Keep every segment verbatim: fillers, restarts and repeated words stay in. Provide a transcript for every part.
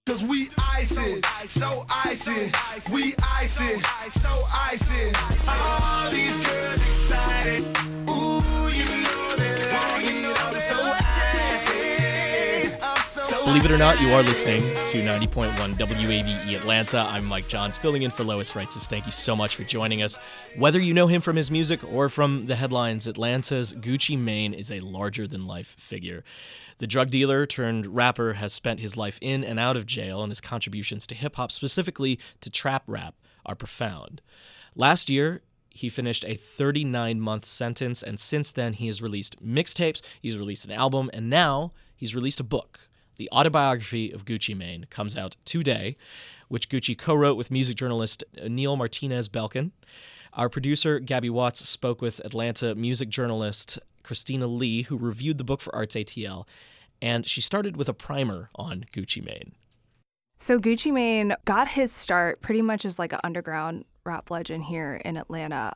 Cause we icing, so icing, we icing, so icing. All these girls excited, ooh, you know they like it, I'm so icing, I'm so Believe it or not, you are listening to ninety point one W A B E Atlanta. I'm Mike Johns, filling in for Lois Reitzes. Thank you so much for joining us. Whether you know him from his music or from the headlines, Atlanta's Gucci Mane is a larger-than-life figure. The drug dealer turned rapper has spent his life in and out of jail, and his contributions to hip-hop, specifically to trap rap, are profound. Last year, he finished a thirty-nine month sentence, and since then he has released mixtapes, he's released an album, and now he's released a book. The Autobiography of Gucci Mane comes out today, which Gucci co-wrote with music journalist Neil Martinez-Belkin. Our producer, Gabby Watts, spoke with Atlanta music journalist Christina Lee, who reviewed the book for Arts A T L, and she started with a primer on Gucci Mane. So Gucci Mane got his start pretty much as like an underground rap legend here in Atlanta.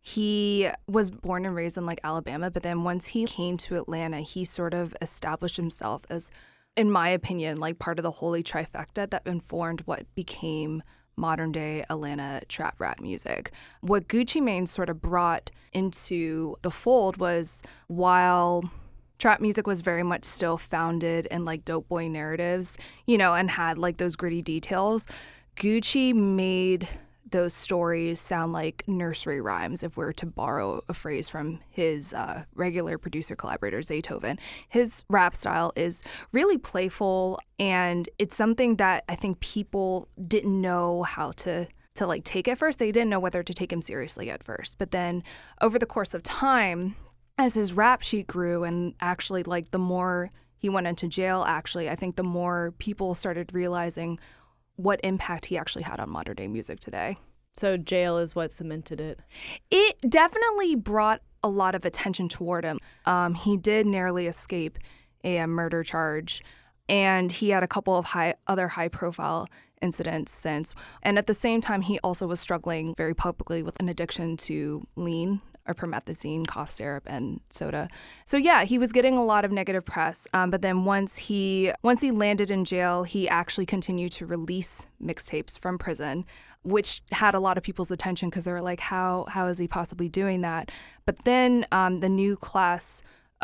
He was born and raised in like Alabama, but then once he came to Atlanta, he sort of established himself as, in my opinion, like part of the holy trifecta that informed what became modern day Atlanta trap rap music. What Gucci Mane sort of brought into the fold was, while trap music was very much still founded in like dope boy narratives, you know, and had like those gritty details, Gucci made those stories sound like nursery rhymes, if we were to borrow a phrase from his uh, regular producer collaborator, Zaytoven. His rap style is really playful, and it's something that I think people didn't know how to to like take at first. They didn't know whether to take him seriously at first. But then over the course of time, as his rap sheet grew, and actually like the more he went into jail, actually, I think the more people started realizing what impact he actually had on modern day music today. So jail is what cemented it? It definitely brought a lot of attention toward him. Um, he did narrowly escape a murder charge, and he had a couple of high, other high-profile incidents since. And at the same time, he also was struggling very publicly with an addiction to lean, or promethazine, cough syrup, and soda. So yeah, he was getting a lot of negative press. Um, but then once he once he landed in jail, he actually continued to release mixtapes from prison, which had a lot of people's attention because they were like, how how is he possibly doing that? But then um, the new class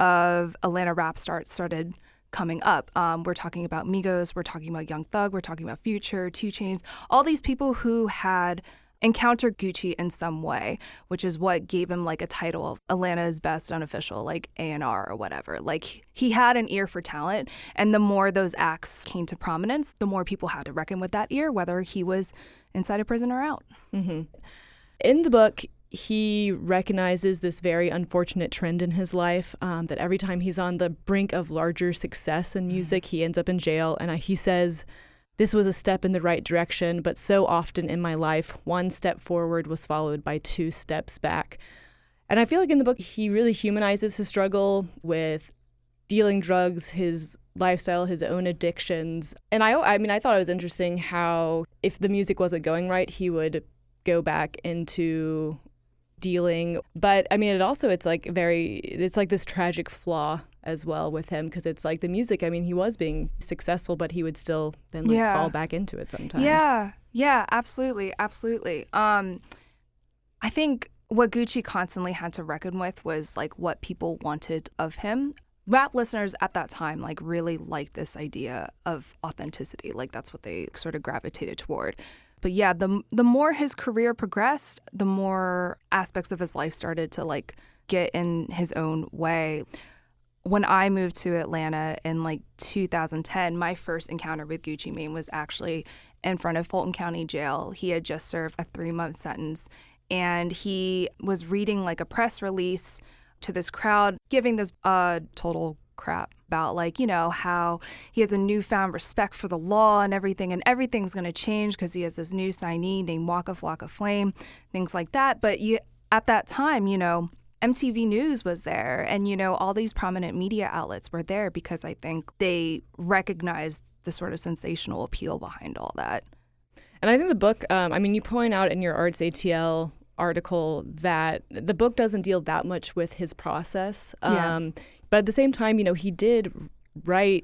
of Atlanta rap stars started coming up. Um, we're talking about Migos, we're talking about Young Thug, we're talking about Future, two Chainz, all these people who had encountered Gucci in some way, which is what gave him like a title of Atlanta's best unofficial, like A and R or whatever. Like, he had an ear for talent, and the more those acts came to prominence, the more people had to reckon with that ear, whether he was inside a prison or out. Mm-hmm. In the book, he recognizes this very unfortunate trend in his life, um, that every time he's on the brink of larger success in music, mm-hmm. he ends up in jail. And uh, he says, "This was a step in the right direction, but so often in my life, one step forward was followed by two steps back." And I feel like in the book, he really humanizes his struggle with dealing drugs, his lifestyle, his own addictions. And I, I mean, I thought it was interesting how if the music wasn't going right, he would go back into dealing. But I mean, it also, it's like very, it's like this tragic flaw as well with him, because it's like the music, I mean, he was being successful, but he would still then like yeah. fall back into it sometimes. Yeah, yeah, absolutely, absolutely. Um, I think what Gucci constantly had to reckon with was like what people wanted of him. Rap listeners at that time like really liked this idea of authenticity. Like, that's what they sort of gravitated toward. But yeah, the the more his career progressed, the more aspects of his life started to like get in his own way. When I moved to Atlanta in like two thousand ten, my first encounter with Gucci Mane was actually in front of Fulton County Jail. He had just served a three-month sentence, and he was reading like a press release to this crowd, giving this uh, total crap about like, you know, how he has a newfound respect for the law and everything, and everything's going to change because he has this new signee named Waka Flocka Flame, things like that. But you, at that time, you know, M T V News was there, and, you know, all these prominent media outlets were there because I think they recognized the sort of sensational appeal behind all that. And I think the book, um, I mean, you point out in your Arts A T L article that the book doesn't deal that much with his process. Um, yeah. But at the same time, you know, he did write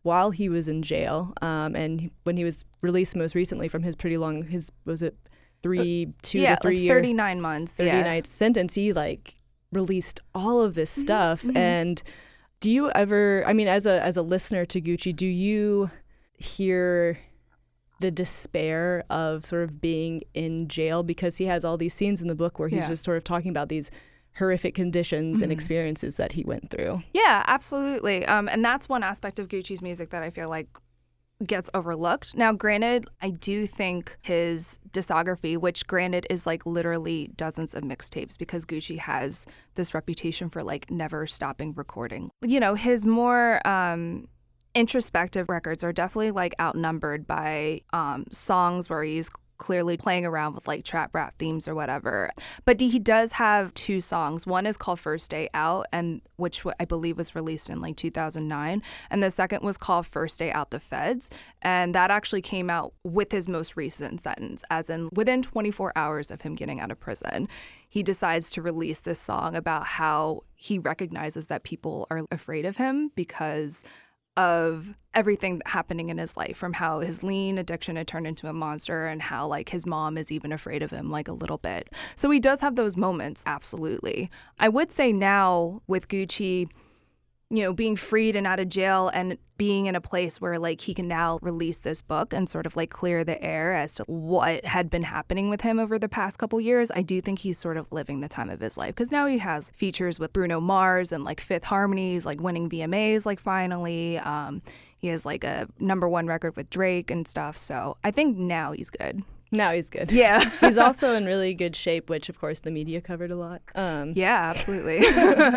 while he was in jail. Um, and he- when he was released most recently from his pretty long, his was it three, two yeah, to three like year, thirty-nine months. thirty yeah. night sentence, he like released all of this stuff. mhm. And do you ever, I mean, as a as a listener to Gucci, do you hear the despair of sort of being in jail? Because he has all these scenes in the book where he's Yeah. just sort of talking about these horrific conditions and Mhm. experiences that he went through. Yeah, absolutely. Um, and that's one aspect of Gucci's music that I feel like gets overlooked. Now, granted, I do think his discography, which granted is like literally dozens of mixtapes because Gucci has this reputation for like never stopping recording. You know, his more um, introspective records are definitely like outnumbered by um, songs where he's clearly playing around with like trap rap themes or whatever. But he does have two songs. One is called First Day Out, and which I believe was released in like two thousand nine. And the second was called First Day Out the Feds. And that actually came out with his most recent sentence, as in within twenty-four hours of him getting out of prison. He decides to release this song about how he recognizes that people are afraid of him because of everything happening in his life, from how his lean addiction had turned into a monster and how like his mom is even afraid of him like a little bit. So he does have those moments, absolutely. I would say now with Gucci, you know, being freed and out of jail and being in a place where like he can now release this book and sort of like clear the air as to what had been happening with him over the past couple years, I do think he's sort of living the time of his life, because now he has features with Bruno Mars and like Fifth Harmony's like winning V M As like finally. Um, he has like a number one record with Drake and stuff. So I think now he's good. Now he's good. Yeah. He's also in really good shape, which of course the media covered a lot. Um, Yeah, absolutely.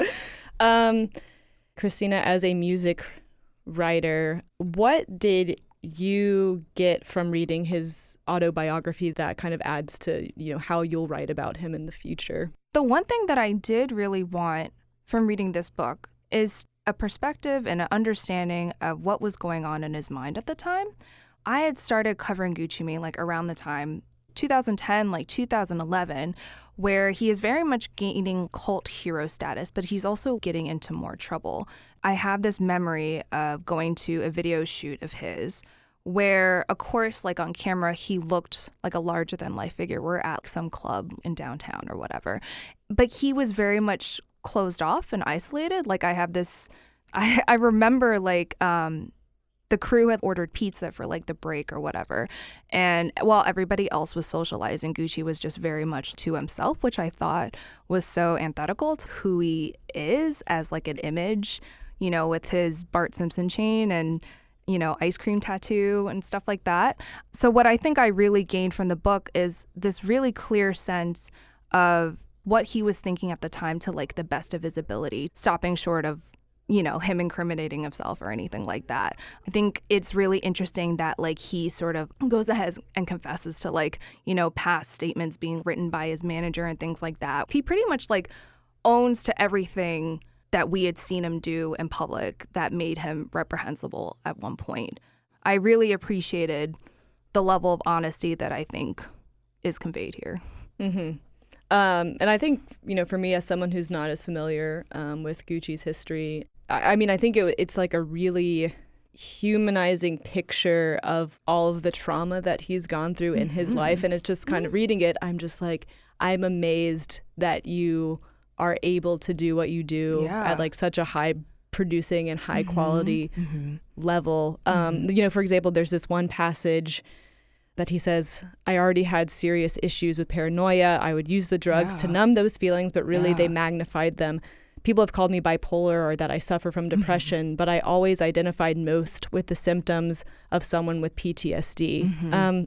um, Christina, as a music writer, what did you get from reading his autobiography that kind of adds to, you know, how you'll write about him in the future? The one thing that I did really want from reading this book is a perspective and an understanding of what was going on in his mind at the time. I had started covering Gucci Mane like around the time two thousand ten, like two thousand eleven, where he is very much gaining cult hero status, but he's also getting into more trouble. I have this memory of going to a video shoot of his where, of course, like on camera, he looked like a larger than life figure. We're at some club in downtown or whatever, but he was very much closed off and isolated. Like I have this, I, I remember like, um, the crew had ordered pizza for like the break or whatever. And while everybody else was socializing, Gucci was just very much to himself, which I thought was so antithetical to who he is as like an image, you know, with his Bart Simpson chain and, you know, ice cream tattoo and stuff like that. So what I think I really gained from the book is this really clear sense of what he was thinking at the time to like the best of his ability, stopping short of, you know, him incriminating himself or anything like that. I think it's really interesting that like he sort of goes ahead and confesses to like, you know, past statements being written by his manager and things like that. He pretty much like owns to everything that we had seen him do in public that made him reprehensible at one point. I really appreciated the level of honesty that I think is conveyed here. Mm-hmm. Um, and I think, you know, for me as someone who's not as familiar um, with Gucci's history, I, I mean, I think it, it's like a really humanizing picture of all of the trauma that he's gone through in his life. And it's just kind of reading it, I'm just like, I'm amazed that you are able to do what you do Yeah. at like such a high producing and high quality Mm-hmm. level. Um, you know, for example, there's this one passage that he says, I already had serious issues with paranoia. I would use the drugs Yeah. to numb those feelings, but really Yeah. they magnified them. People have called me bipolar or that I suffer from depression, but I always identified most with the symptoms of someone with P T S D. Mm-hmm. Um,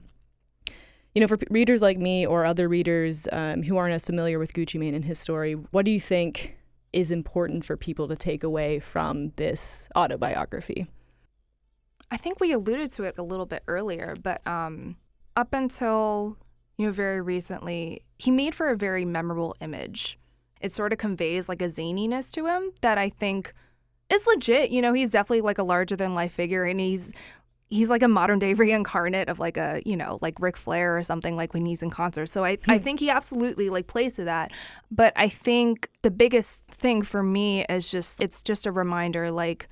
you know, for p- readers like me or other readers um, who aren't as familiar with Gucci Mane and his story, what do you think is important for people to take away from this autobiography? I think we alluded to it a little bit earlier, but um, up until, you know, very recently, he made for a very memorable image. It sort of conveys like a zaniness to him that I think is legit. You know, he's definitely like a larger than life figure, and he's he's like a modern day reincarnate of like a, you know, like Ric Flair or something, like when he's in concert. So I, I think he absolutely like plays to that. But I think the biggest thing for me is just, it's just a reminder, like,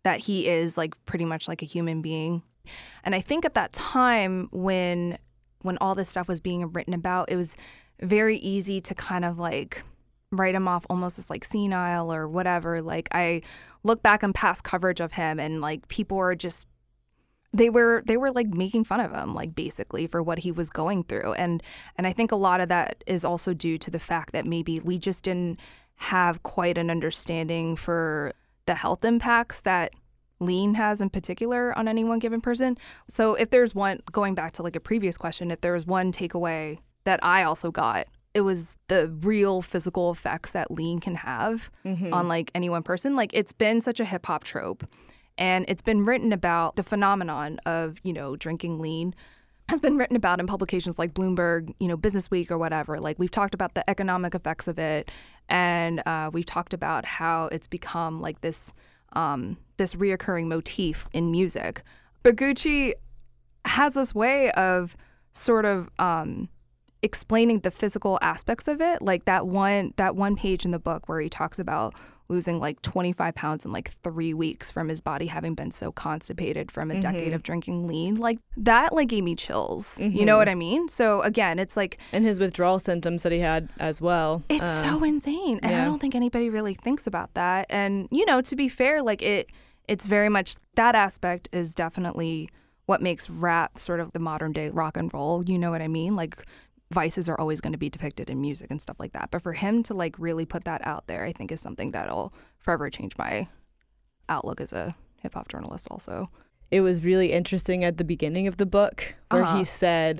that he is like pretty much like a human being. And I think at that time when when all this stuff was being written about, it was very easy to kind of like write him off almost as like senile or whatever. Like I look back on past coverage of him and like people were just they were they were like making fun of him, like basically for what he was going through. And and I think a lot of that is also due to the fact that maybe we just didn't have quite an understanding for the health impacts that lean has in particular on any one given person. So if there's one, going back to like a previous question, if there was one takeaway that I also got, it was the real physical effects that lean can have mm-hmm. on like any one person. Like it's been such a hip hop trope, and it's been written about the phenomenon of, you know, drinking lean has been written about in publications like Bloomberg, you know, Business Week or whatever. Like we've talked about the economic effects of it, and uh, we've talked about how it's become like this um, this reoccurring motif in music. But Gucci has this way of sort of um, explaining the physical aspects of it, like that one that one page in the book where he talks about losing like twenty-five pounds in like three weeks from his body having been so constipated from a mm-hmm. decade of drinking lean. Like that like gave me chills. Mm-hmm. You know what I mean? So again, it's like... And his withdrawal symptoms that he had as well. It's um, so insane. And yeah. I don't think anybody really thinks about that. And, you know, to be fair, like it, it's very much, that aspect is definitely what makes rap sort of the modern day rock and roll. You know what I mean? Like vices are always going to be depicted in music and stuff like that. But for him to like really put that out there, I think is something that'll forever change my outlook as a hip hop journalist also. It was really interesting at the beginning of the book where uh-huh. he said,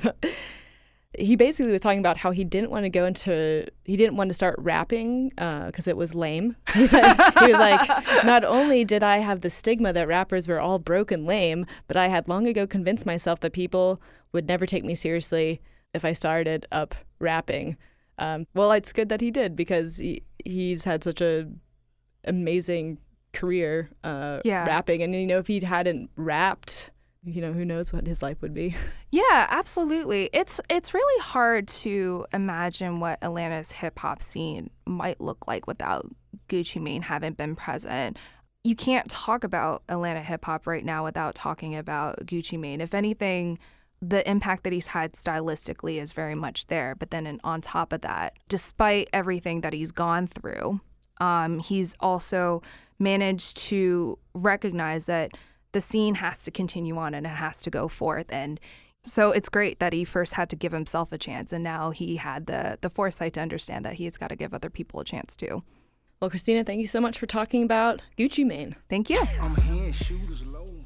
he basically was talking about how he didn't want to go into, he didn't want to start rapping because uh, it was lame. He, said, he was like, not only did I have the stigma that rappers were all broke and lame, but I had long ago convinced myself that people would never take me seriously if I started up rapping. Um, well, it's good that he did, because he, he's had such a amazing career uh, yeah. rapping. And, you know, if he hadn't rapped, you know, who knows what his life would be. Yeah, absolutely. It's it's really hard to imagine what Atlanta's hip hop scene might look like without Gucci Mane having been present. You can't talk about Atlanta hip hop right now without talking about Gucci Mane. If anything, the impact that he's had stylistically is very much there. But then in, on top of that, despite everything that he's gone through, um, he's also managed to recognize that the scene has to continue on and it has to go forth. And so it's great that he first had to give himself a chance, and now he had the, the foresight to understand that he's got to give other people a chance too. Well, Christina, thank you so much for talking about Gucci Mane. Thank you. I'm hearing shooters low.